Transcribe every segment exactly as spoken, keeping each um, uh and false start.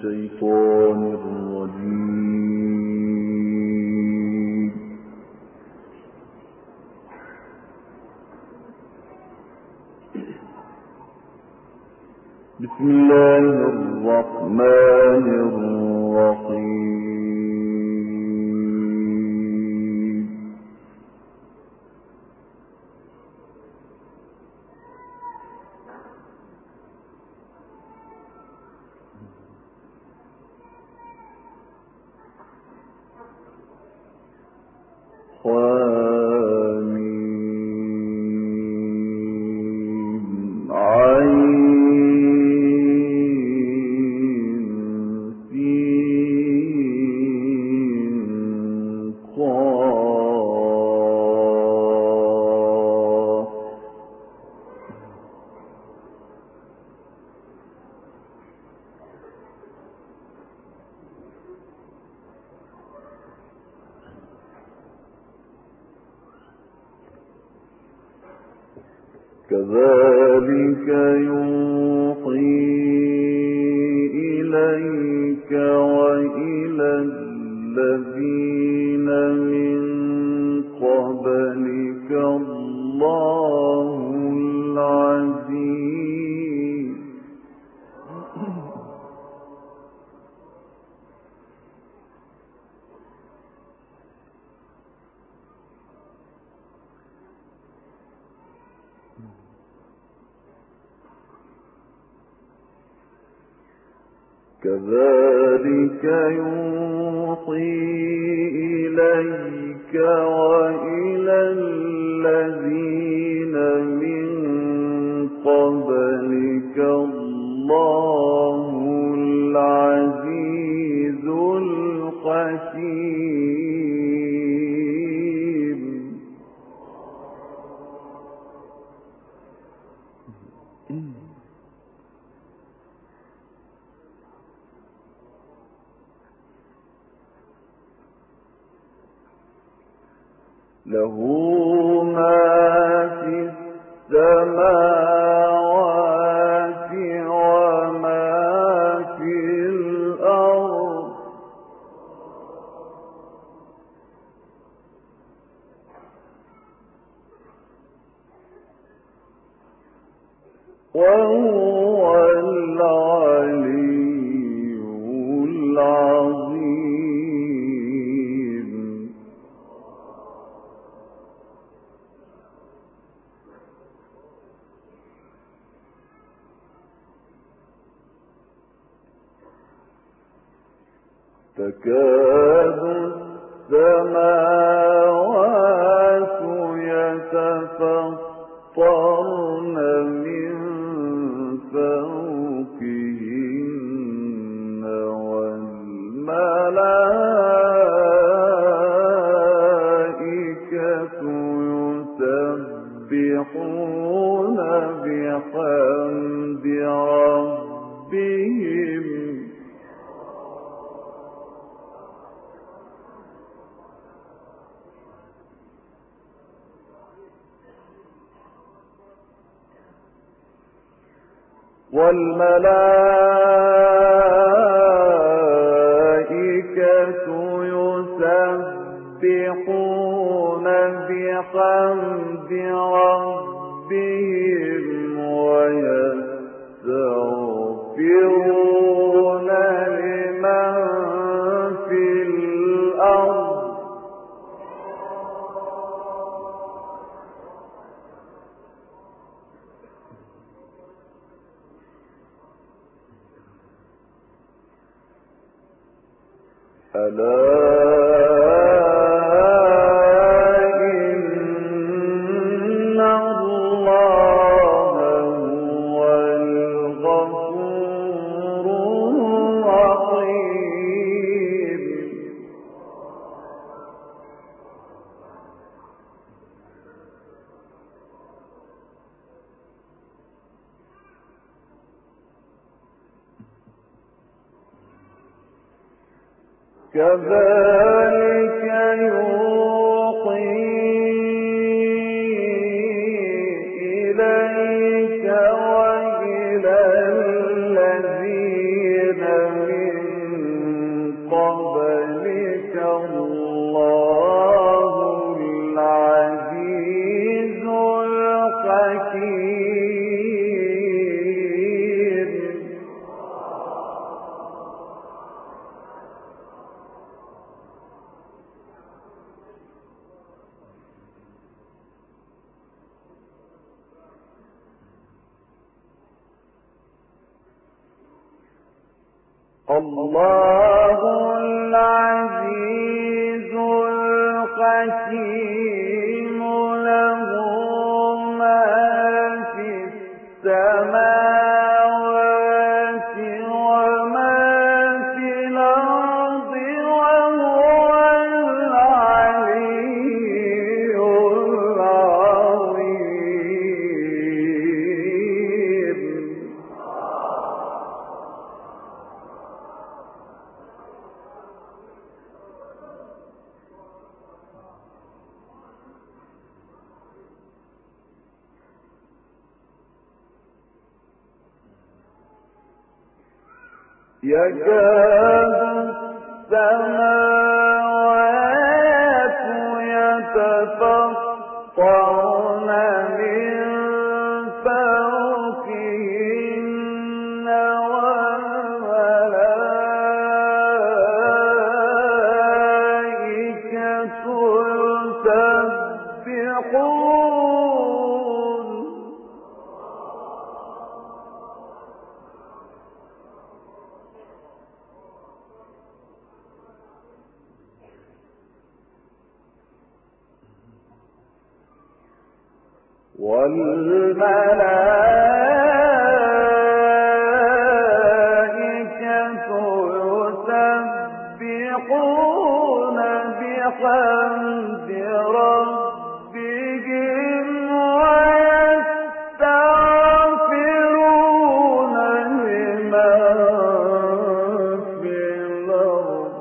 الشيطان الرجيم. بسم الله الرحمن الرحيم. كذلك يوحي إليك وإلى الذين من قبلك الله العزيز. كذلك يوحي إليك وإلى الذين من قبلك الله العزيز الحكيم. له ما في السماوات وما في الأرض وهو العلي العظيم. تكاد السماوات يتفطرن من فوقهن والملائكة يسبحون بحمد ربهم والملائكة يسبحون بحمد ربهم ويستغفرون لمن في الأرض ألا إن الله هو الغفور الرحيم. كذلك يوحي إليك وإلى الذين من الله العزيز الحكيم له ما في السماوات وما في الأرض وهو العلي العظيم. يكاد السماوات يتفطرن من فوقهن والملائكة يسبحون والملائكة يسبحون بحمد ربهم ويستغفرون لمن في الأرض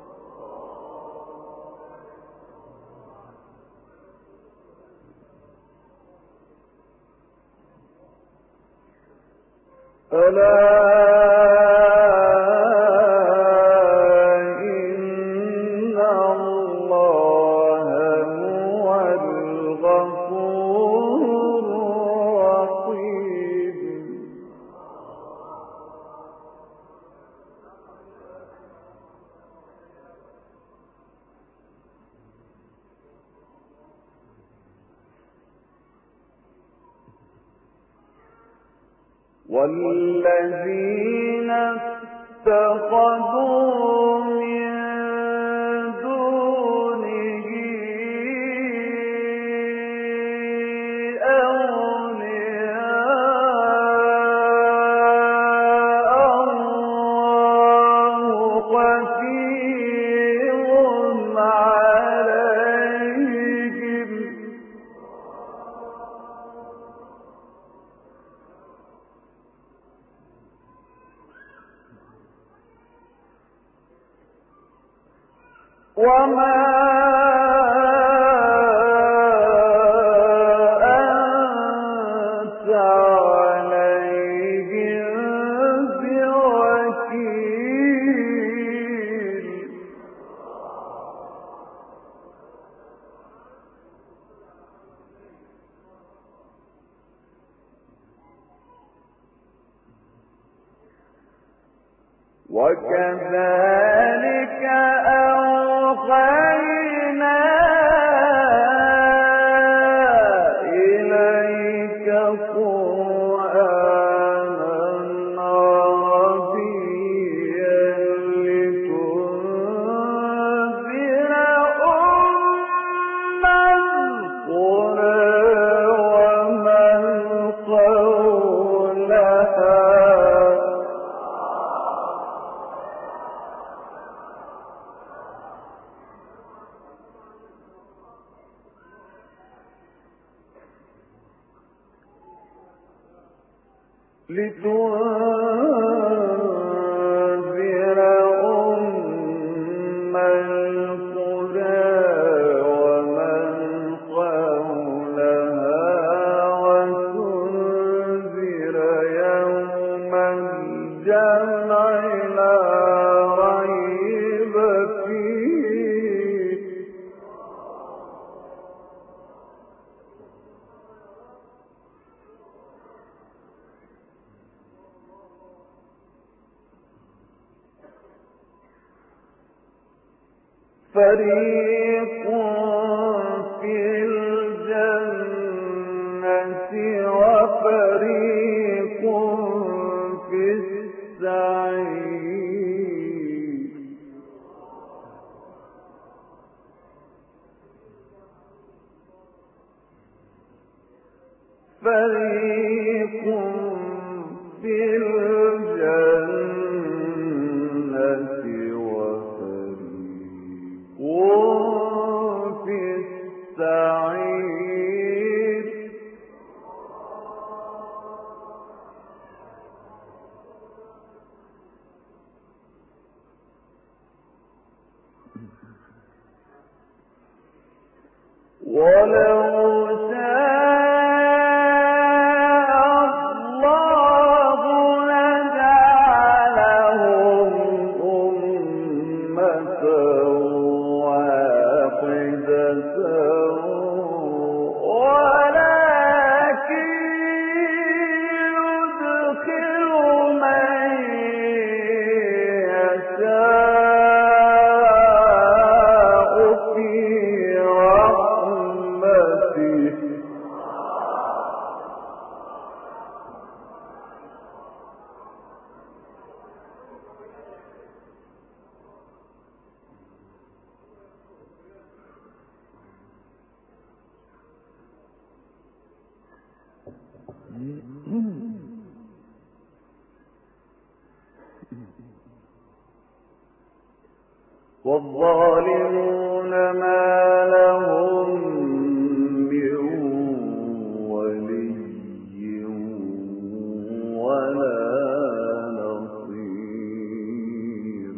ألا إن الله هو الغفور الرحيم. والذين اتخذوا من دونه أولياء الله حفيظ عليهم وما أنت عليهم بوكيل. وكذلك أوحينا إليك قرآنا عربيا لتنذر أم القرى ومن حولها لتنذر أم القرى ومن حولها وتنذر يوم الجمع لا ريب فيه فريق في الجنة وفريق في السعير. فريق في الجنة وفريق في السعير ولو والظالمون ما لهم من ولي ولا نصير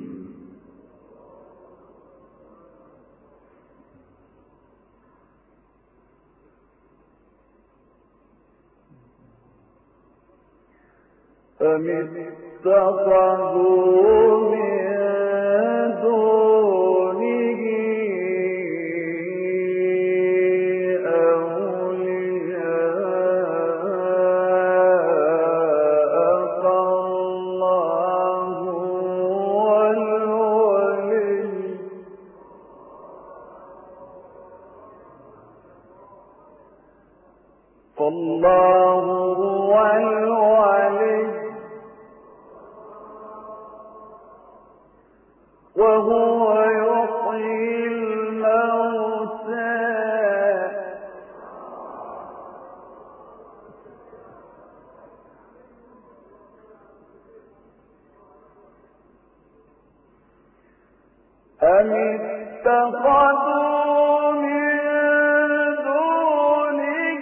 أم اتخذوا من دونه أولياء فالله هو الولي فالله هو الولي وهو يحيي الموتى أم اتخذوا من دونه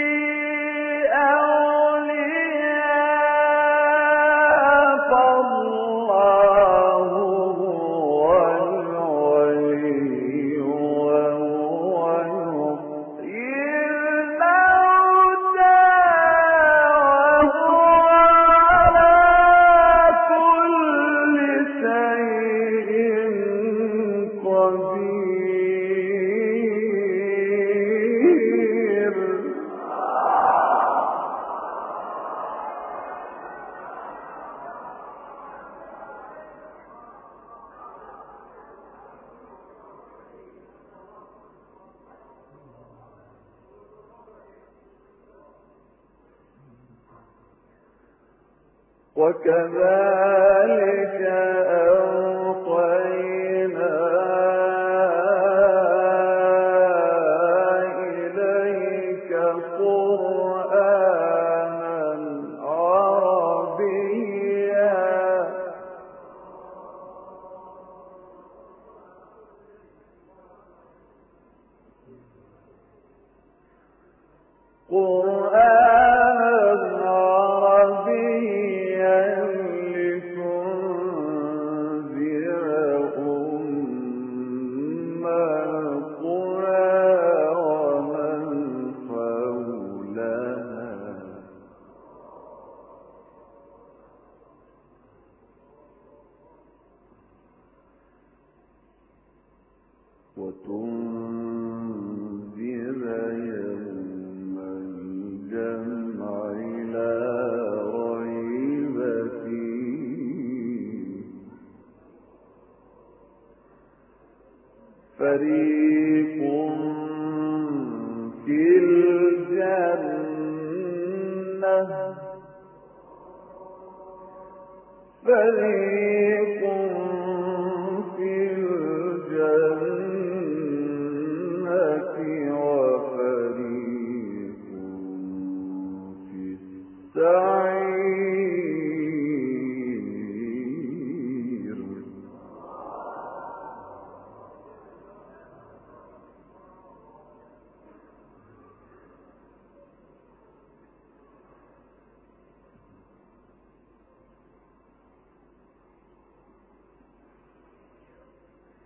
أولياء فالله هو الولي وهو يحيي الموتى وهو على كل شيء قدير وكذلك أوحينا إليك قرآنا عربيا قرآنا عربيا لتنذر أم القرى ومن حولها وتنذر يوم الجمع لا ريب فيه فريق في الجنة فريق في الجنة وفريق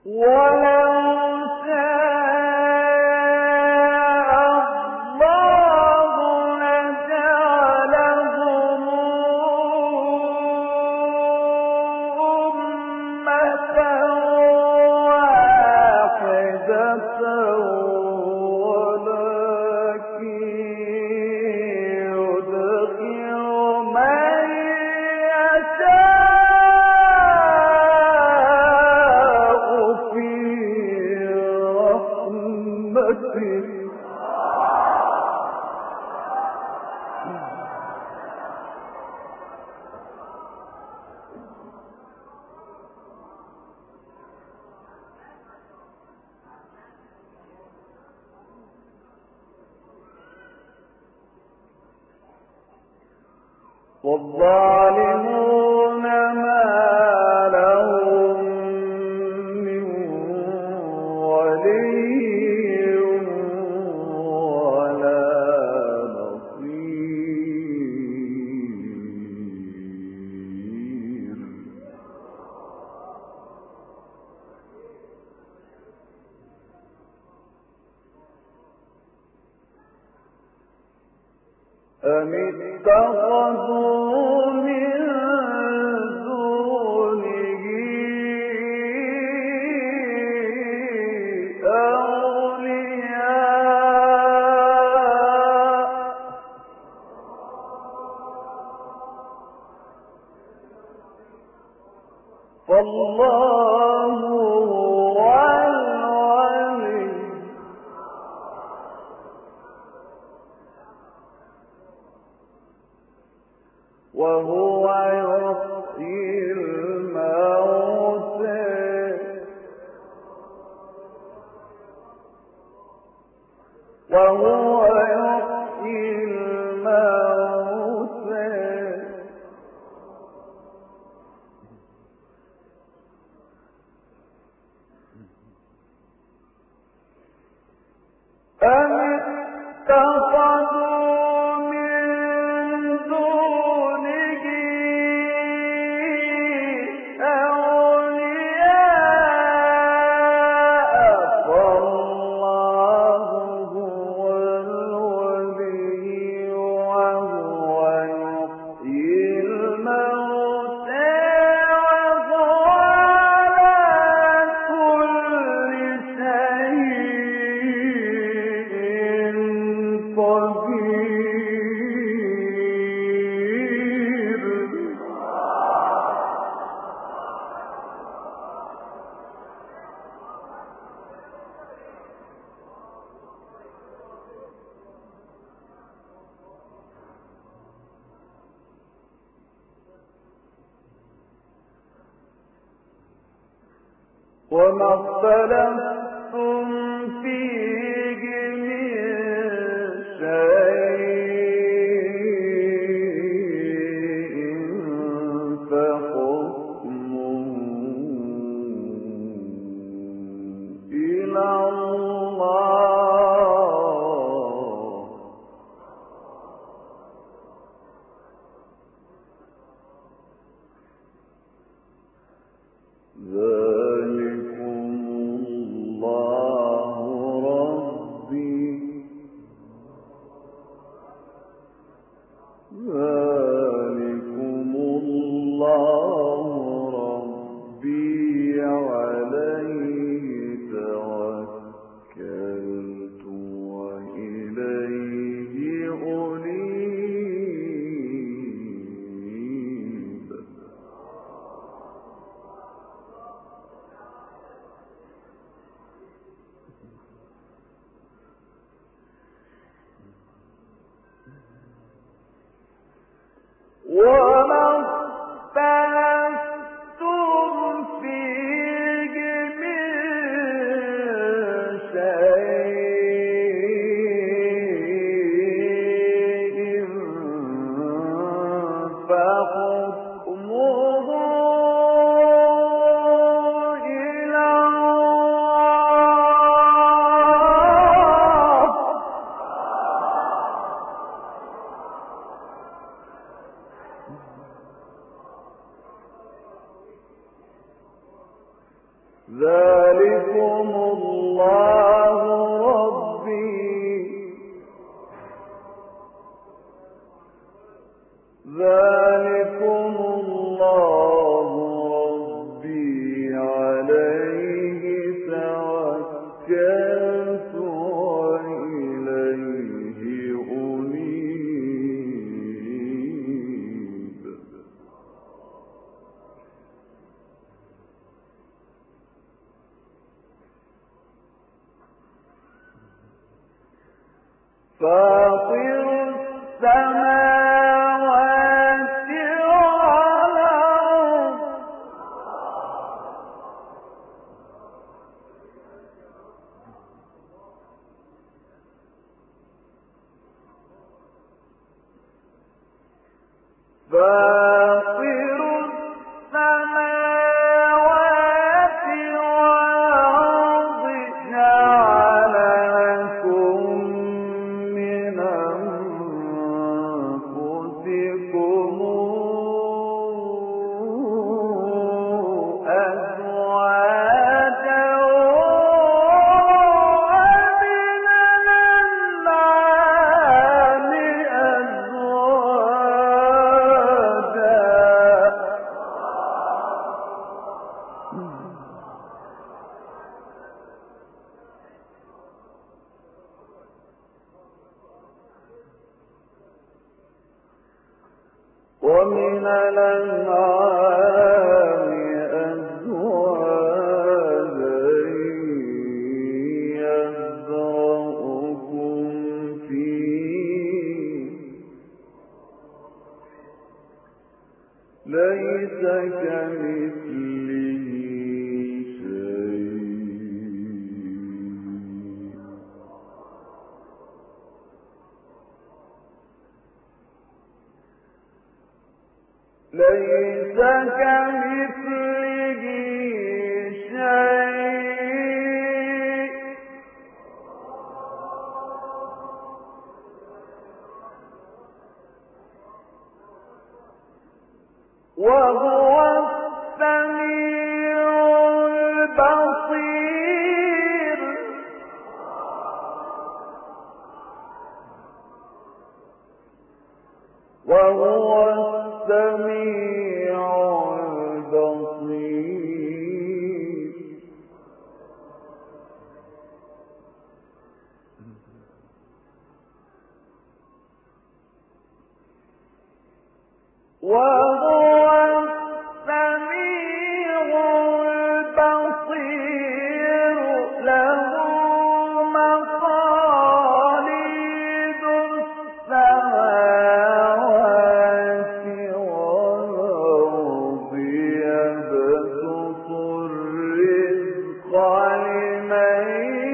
والظالمون ما لهم من ولي ولا نصير. أم اتخذوا من دونه أولياء فالله هو الولي وهو يحيي الموتى وهو يحيي الموتى أم اتخذوا من دونه أولياء فالله هو الولي وهو يحيي الموتى وهو على كل شيء قدير. وما اختلفتم فيه من شيء فحكمه إلى الله ذلكم الله ربي ذلكم الله ربي عليه توكلت وإليه أنيب. وما اختلفتم فيه من شيء فحكمه إلى الله ذلكم الله ربي ذلكم الله ربي عليه توكلت وإليه أنيب. فاطر السماوات والأرض فاطر السماوات والأرض جعل لكم من أنفسكم أزواجا ومن الأنعام ومن الأنعام أزواجا يذرأكم فيه ليس كمثله شيء ليس كمثله شيء وهو السميع البصير. وهو السميع البصير. وهو السميع البصير. له مقاليد السماوات والأرض يبسط الرزق لمن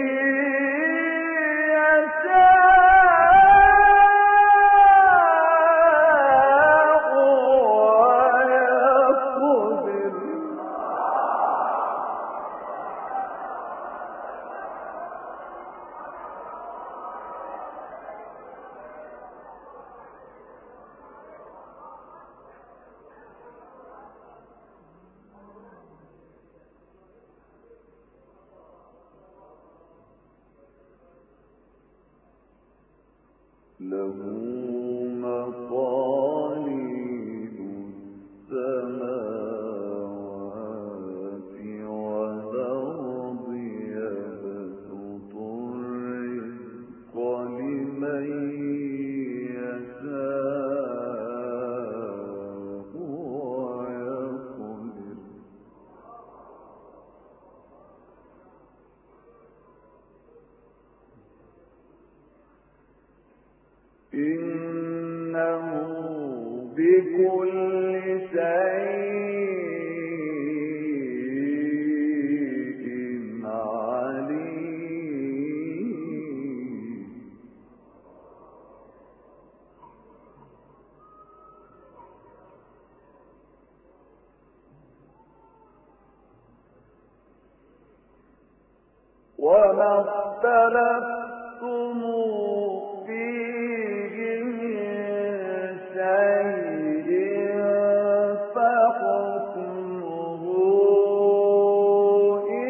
يشاء ويقدر. له مقاليد السماوات والأرض يبسط الرزق لمن يشاء ويقدر. إنه بكل شيء عليم. وما اختلفتم فيه من شيء فحكمه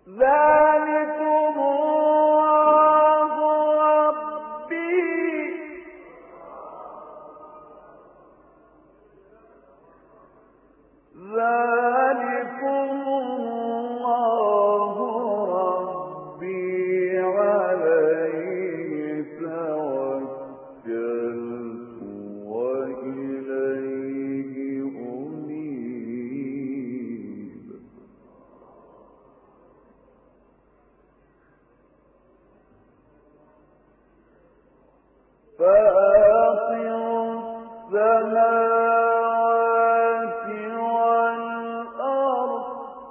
ذلكم الله ربي ذلكم الله ربي عليه توكلت وإليه أنيب. فاطر السماوات والأرض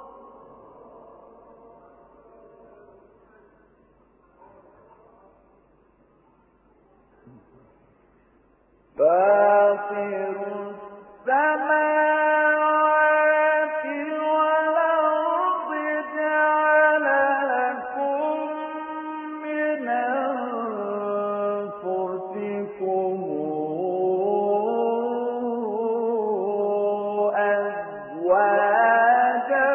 فاطر السماوات والأرض جعل لكم من أنفسكم أزواجا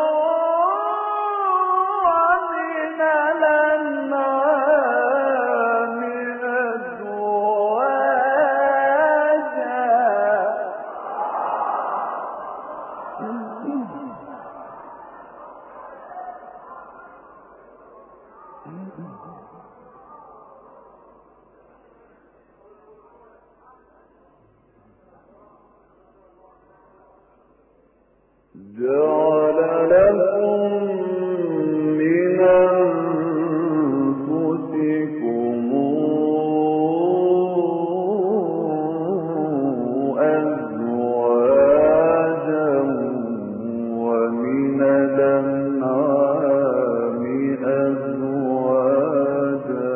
ومن الأنعام جعل لكم من أنفسكم أزواجا ومن الأنعام أزواجا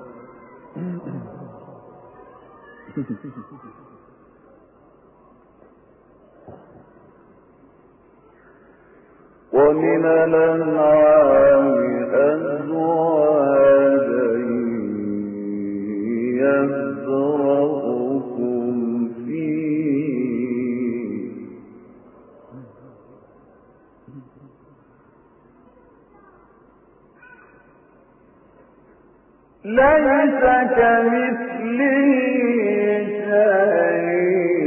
ومن الأنعام أزواجا يذرأكم فيه ليس كمثله شيء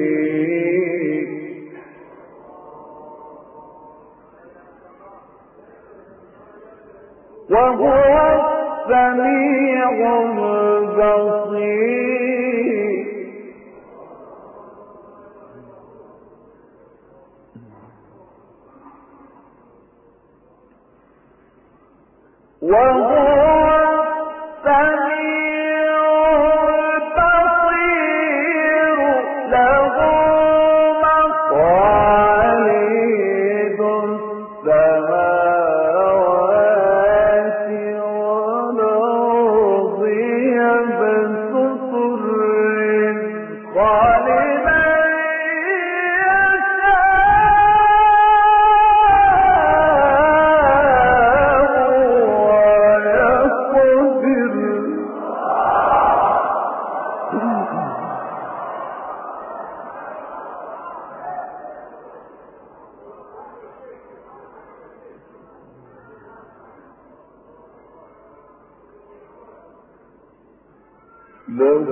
وهو السميع البصير. وهو السميع البصير له مقاليد السماوات والأرض يبسط الرزق لمن له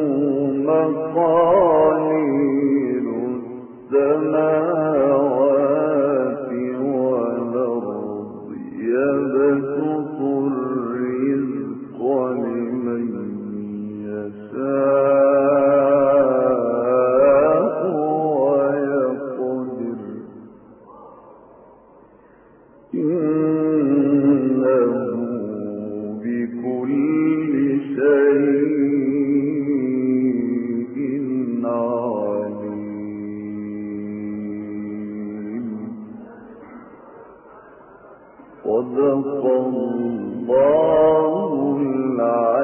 مقاليد السماوات والأرض يبسط الرزق لمن يشاء ويقدر إنه بكل شيء صدق الله العظيم.